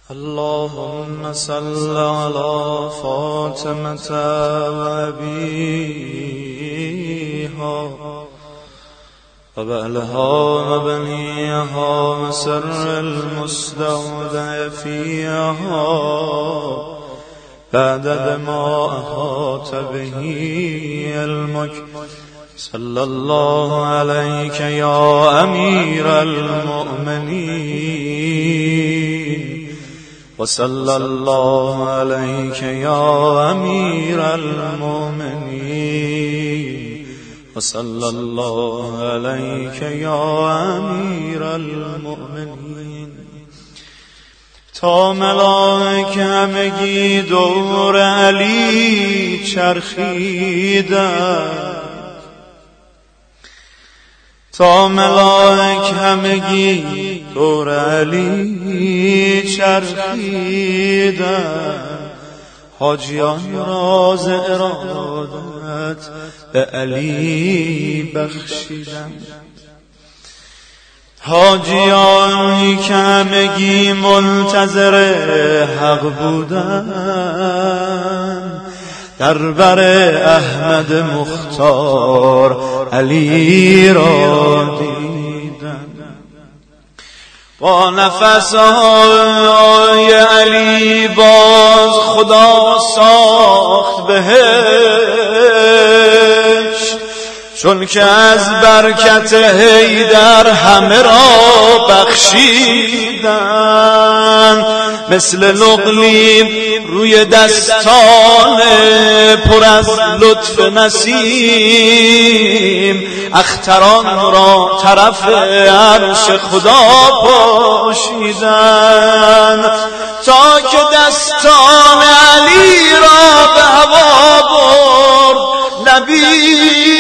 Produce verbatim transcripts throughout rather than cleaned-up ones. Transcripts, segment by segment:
اللهم صل على فاطمة وأبيها وبعلها وبنيها وسر المستودع فيها بعدد ما أحاط به علمك. صلى الله عليك يا أمير المؤمنين، وصلى الله عليك يا أمير المؤمنين، وصلى الله عليك يا أمير المؤمنين. تا ملائک همگی دور علی چرخیدند، تا ملائک همگی دور علی چرخیدند، حاجیان راز ارادت به علی بخشیدند. حاجیانی که همگی منتظر حق بودند، در بر احمد مختار علی را دیدند. با نفس‌های علی باز خدا ساخت بهشت، چون که از برکت حیدر همه را بخشیدند. مثل لقلی روی دستان پر از لطف نسیم، اختران را طرف عرش خدا پاشیدند، تا که دستان علی را به هوا برد نبی،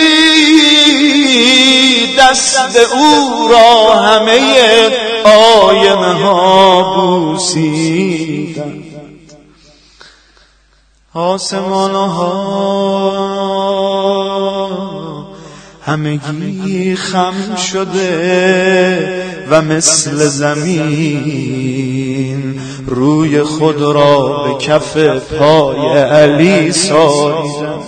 دست او را همه آینه ها بوسیدند. آسمان ها همگی خم شده و مثل زمین روی خود را به کف پای علی ساییدند.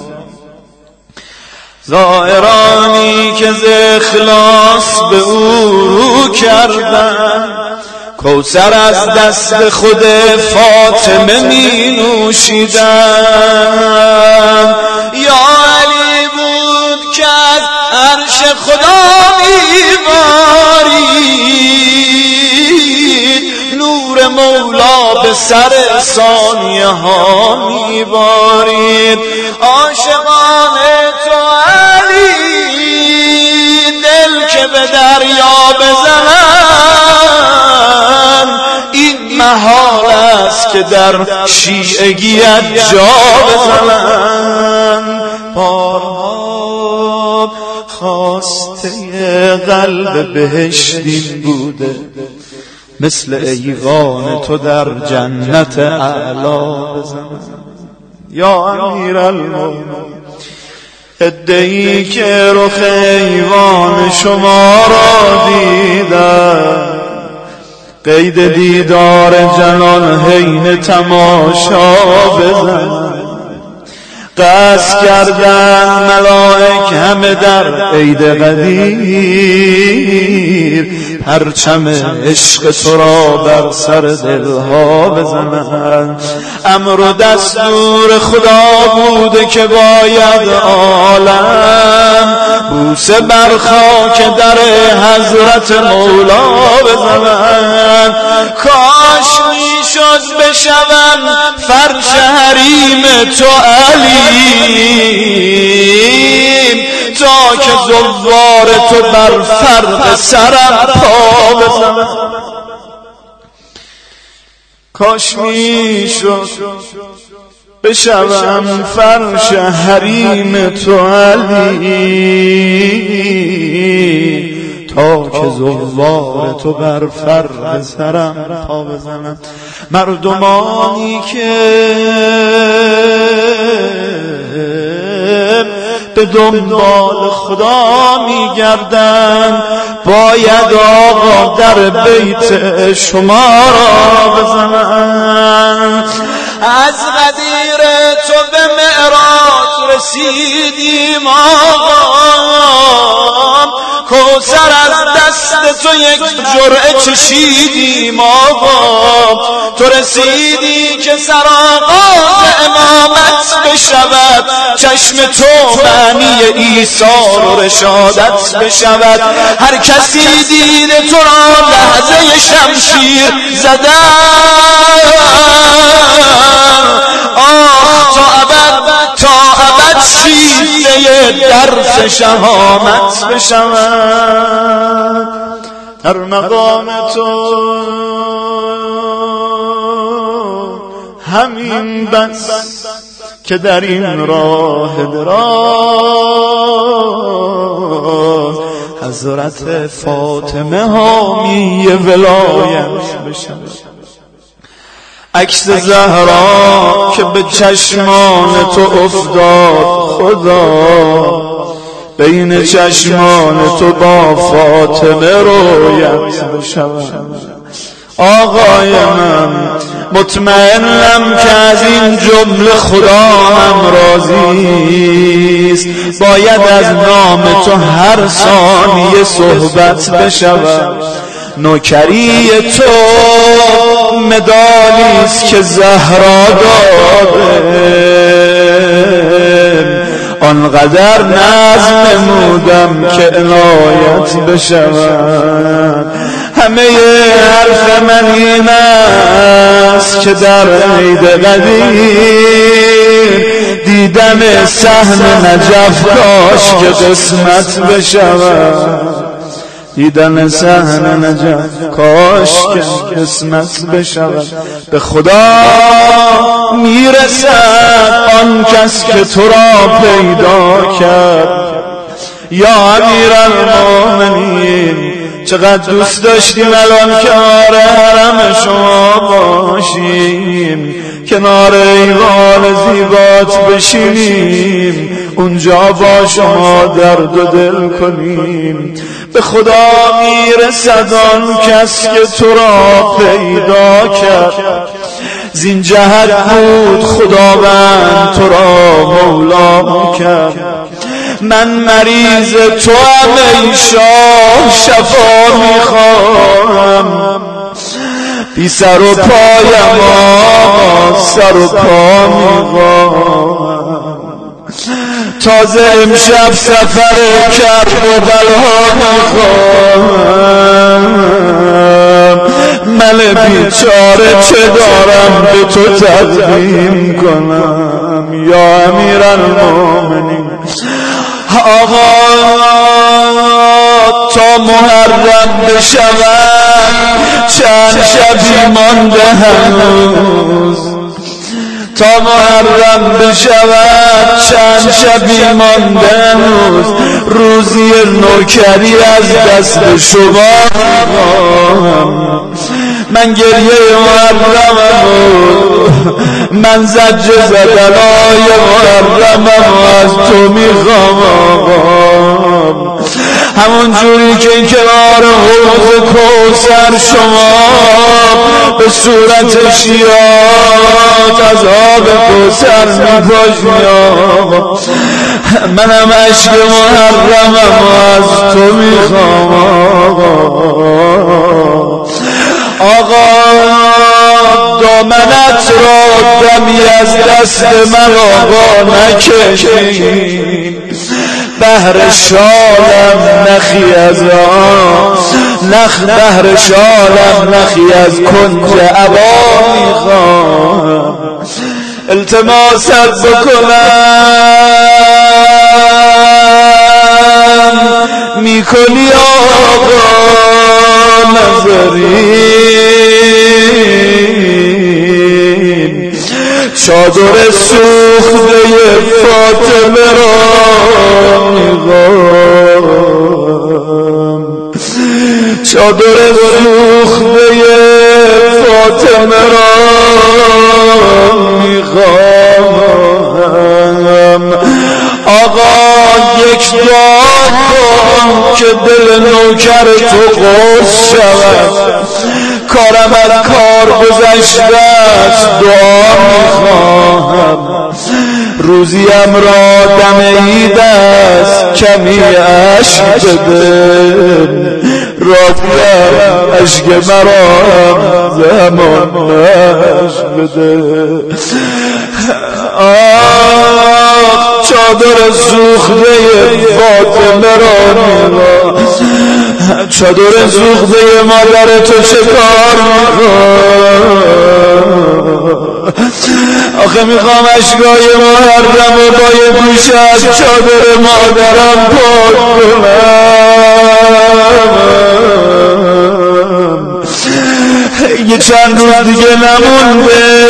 زائرانی که ز اخلاص به او رو کردند، کوثر از دست خود فاطمه می نوشیدند. یا علی بود که از عرش خدا می بارید، نور مولا به سر ثانیه ها می بارید. عاشقان تو علی دل که به دریا بزنند، این محال است که در شیعگیت جا بزنند. بارها خواسته قلب بهشتین بوده، مثل ایوان تو در جنت اعلا بزنند. یا امیر المؤمنین، ادعی که رخ ایوان شما را دیدن، قید دیدار جنان حین تماشا بزن. قصد کردن ملائک همه در عید قدیر، پرچم عشق تو را بر سر دلها بزنند. امر و دستور خدا بوده که باید عالم بوسه بر خاک در حضرت مولا بزنند. کاش میشد بشوم فرش حریم تو علی، تا که زوار تو بر فرق سرم پا بزنم. کاش میشد بشوم فرش حریم تو علی، تا که زوار تو بر فرق سرم پا بزنم. مردمانی که به دنبال خدا میگردن، باید آقا در بیت شما را بزنن. از غدیر تو به معراج رسیدیم آقا، کوثر از دست تو یک جرعه چشیدیم آقا. تو رسیدی که سرآغاز امامت بشود، چشم تو معنی عیسی و رشادت بشود. هر کسی دیده تو را لحظه شمشیر زدن، آه تا ابد تا ابد شیفته درس شهامت بشود. در مقام تو همین بس که در این راه دراز حضرت فاطمه حامی ولایت بشود. عکس زهرا که به چشمان تو افتاد خدا، بین چشمان تو با فاطمه رویت بشود. آقای من مطمئنم که از این جمله خدا هم راضیست، باید از نام تو هر ثانیه صحبت بشود. نوکری تو مدالیست که زهرا داده، آنقدر نظم نمودم که عنایت بشود. همه حرف من این است که در عید قدیر دیدن صحن نجف کاش که قسمت بشود. دیدن صحن نجف کاش که قسمت بشود. به خدا میرسد آن کس که تو را پیدا کرد. یا امیرالمومنین چقدر دوست داشتیم الان کنار حرم شما باشیم، کنار ایوان زیبات بشینیم، اونجا با شما درد و دل کنیم. به خدا میرسد آن کس که تو را پیدا کرد. زین جهت بود خداوند تو را مولا کرد. من مریض تو هم ای شاه شفا میخواهم، بی سر و پایم آقا سر و پا میخواهم. تازه امشب سفر کربلا میخواهم، من بیچاره چه دارم به تو تقدیم کنم. یا امیرالمومنین آقا تا محرم بشود چند شبی مانده هنوز، تا محرم بشود چند شبی مانده هنوز. روزی نوکری از دست شما من گریه محرمم، من زجر زدنای محرمم از تو میخوام آقا. همون جوری که کنار حوض کوثر شما به صورت شیات از آب کوثر میپاشی آقا، منم عشق محرمم از تو میخوام آقا. آقا دامنت را دمی از دست من آقا نکشید، بهر شالم نخی از آن نخ بهر شالم نخی از کنج عبا میخوام. التماست بکنم میکنی آقا نظرین، چادر سوخته فاطمه را میخوام، چادر سوخته فاطمه را میخوام آقا. دل نوکر تو قرص شود، کارم از کار گذشته است، دعا میخواهم روزیم را دم عید است، کمی عشق بده راضیم عشق مرا زمان عشق بده. آه چادر سوخته فاطمه را نگاه، چادر سوخته مادر تو چه کار میکن؟ آخه میخوام اشکای محرم و با یه گوشه از چادر مادرم پاک کنم. یه چند روز دیگه نمونده،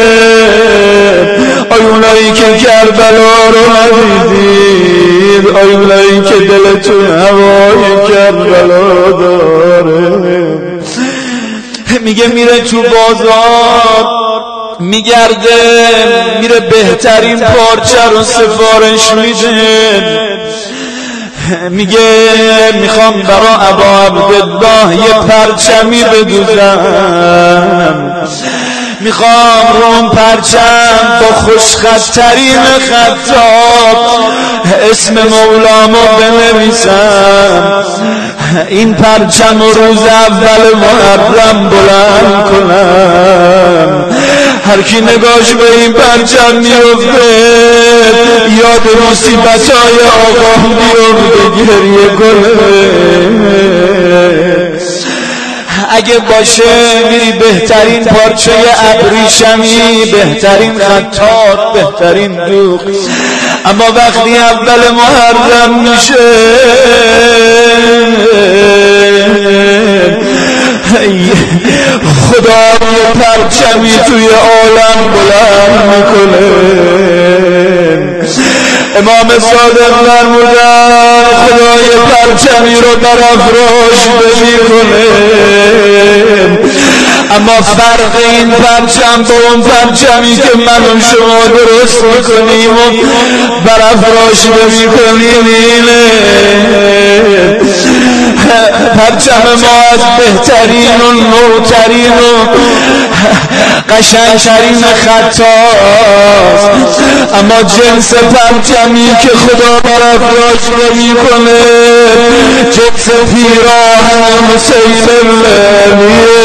آی اونایی که کربلا رو ندیدید، آی اونایی که دلتون هوای کربلا داره. میگه میره تو بازار میگرده، میره بهترین پارچه رو سفارش میده، میگه میخوام برا ابا عبدالله یه پرچمی بدوزم، میخوام روم پرچم با خوشخطترین خطاب اسم مولامو بنویسم، این پرچم روز اول محرم بلند کنم، هر کی نگاش به این پرچم میفته یاد مصیبتای آقا میفته گریه کنه. اگه باشه میری بهترین پارچه ابریشمی، بهترین خطاط، بهترین دوغ، اما وقتی اول محرم میشه خدا یه پرچمی توی عالم بلند میکنه. امام صادق فرمودن خدا یه پرچمی رو در افراش میکنه، اما فرق این پرچم با اون پرچمی که من و شما درست میکنیم و بر افراش میکنیم اینه پرچم ما از بهترین و نوترین و قشنگترین خطاست، اما جنس پرچمی که خدا بر افراش میکنه جنس پیراهن مسیلمیه.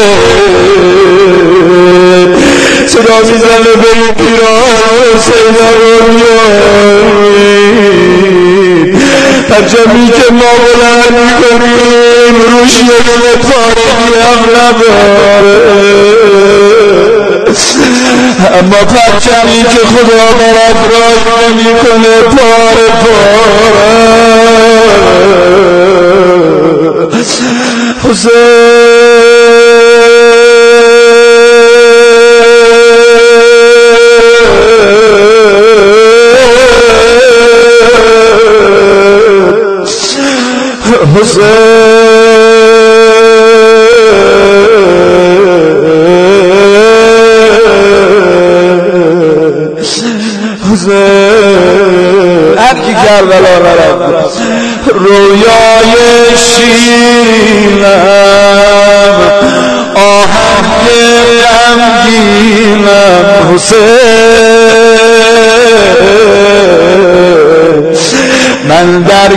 صدا میزنه به پیراهن مسیلمیه، پرچمی که ما بلند میکنیم روش یه دونه پارگی هم نداره، اما پرچمی که خدا بر افراش نمیکنه پاره پاره. حسین هر کی کربلا نرفت رویای شیرینم آهنگ غمگینم حسین، من در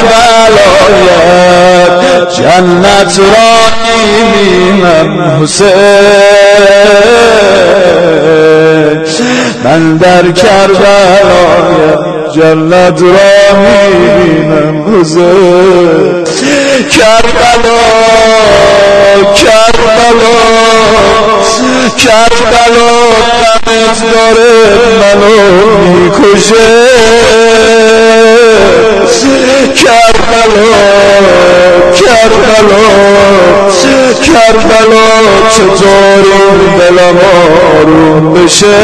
کربلایت جنت را میبینم حسین، من در کربلایت جنت را میبینم حسین. کربلا کربلا کربلا غمت داره منو میکشه، کربلا کربلا کربلا چطوری دلم آروم بشه،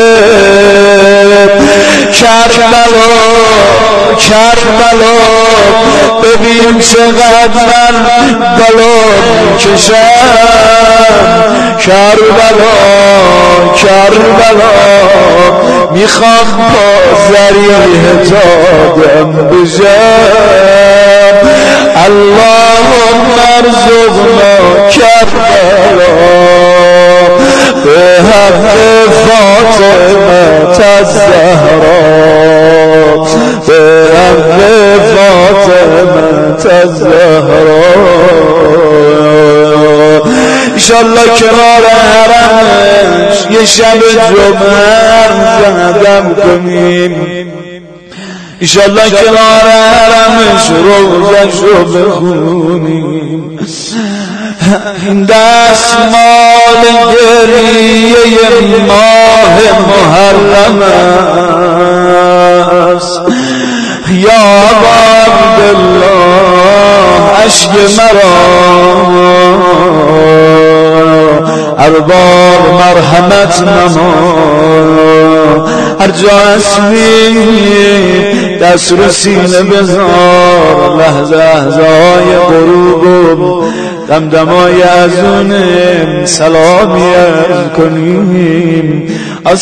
کربلا کربلا ببین چقدر من بلا میکشم، کربلا کربلا میخوام با ذریح تا دم بشم، اللهم ارزقنا کربلا به حق فاطمه الزهرا به حق فاطمه الزهرا انشالله کنار حرمش یه شب جمعه زندم کنیم انشالله کنار حرمش روزش رو بخونیم این دستمال گریه ماه محرم است یا عبدالله اشک مرا ارباب مرحمت نما هر جا اسمی دست رو سینه بذار لحظه لحظه‌های غروب دمدمای ازونه سلامی عرض کنیم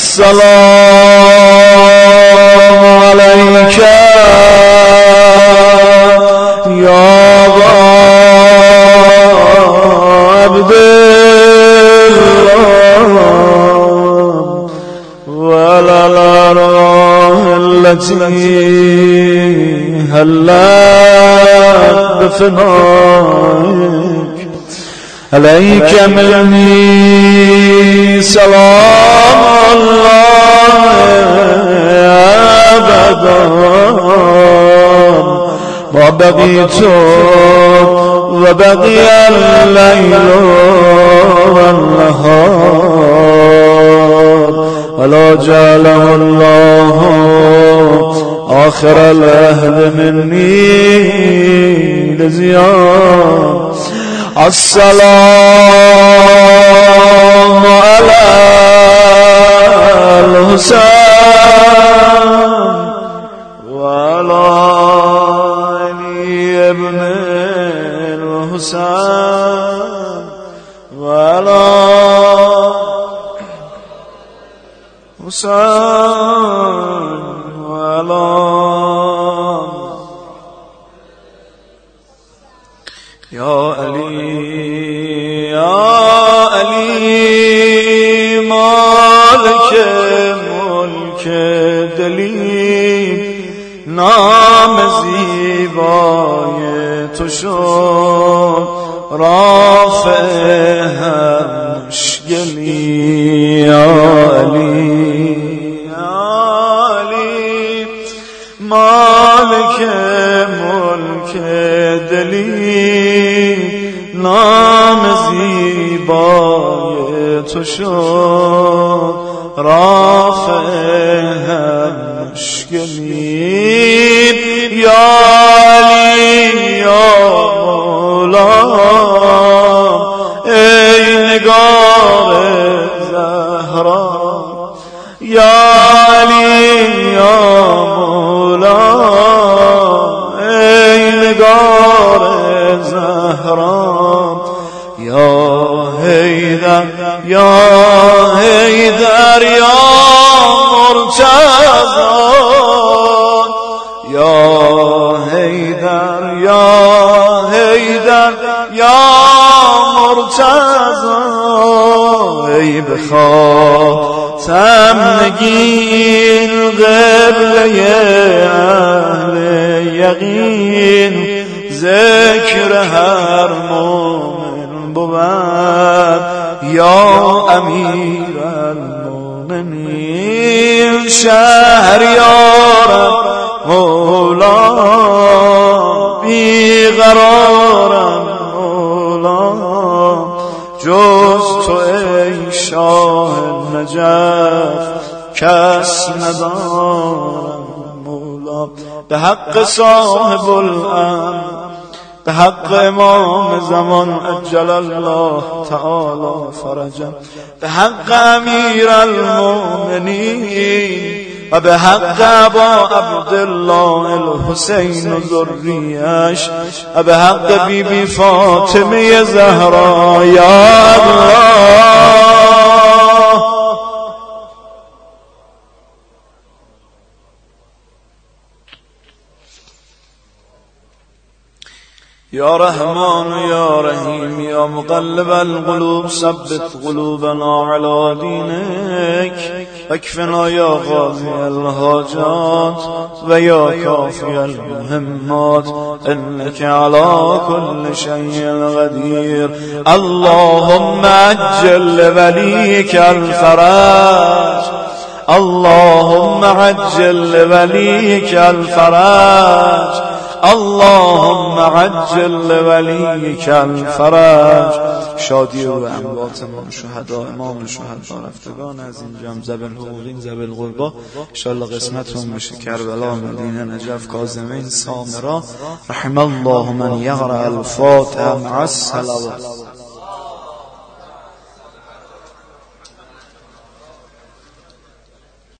السلام علیک یا عبدالله والالاراه التي هلت بفنائك عليك مني سلام الله أبدا ما بقيت وبقي الليل والنهار ولا جعله الله آخر العهد مني لزيان السلام على الحسين وعلى علي ابن الحسين وعلى حسين وعلى يا علي يا علي مالك ملك دلی نام زیبای تو شد رافع هر مشکلی یا علی یا علی مالک ملک دلی نام زیبای تو شد رافع هر مشکلی یا علی یا مولا ای نگار زهرا یا علی یا مولا ای نگار زهرا یا حیدر یا حیدر یا مرتضی یا حیدر یا حیدر یا مرتضی ای بخاتم نگین قبله اهل یقین ذکر هر مومن بود یا امیر المؤمنین شهریارم مولا بیقرارم مولا جز تو ای شاه نجف کس ندارم مولا به حق صاحب الامر به حق امام زمان عجل الله تعالی فرجه به حق امیر المؤمنین و به حق ابا عبدالله الحسین و ذریه‌اش و به حق بی بی فاطمه زهرا یا الله يا رحمن يا رحيم يا مقلب القلوب ثبت قلوبنا على دينك واكفنا يا قاضي الحاجات ويا كافي المهمات إنك على كل شيء قدير. اللهم عجل لوليك الفرج، اللهم عجل لوليك الفرج، اللهم عجل لوليك الفرج. شادی و اموات امام شهدا، امام شهدا رفتگان از این جمع ذوی الحقوقین ذوی القربا انشاءالله قسمتون بشه. کربلا، مدینه، نجف، کاظمین، سامرا. رحم الله من یقرأ الفاتحه مع الصلوات.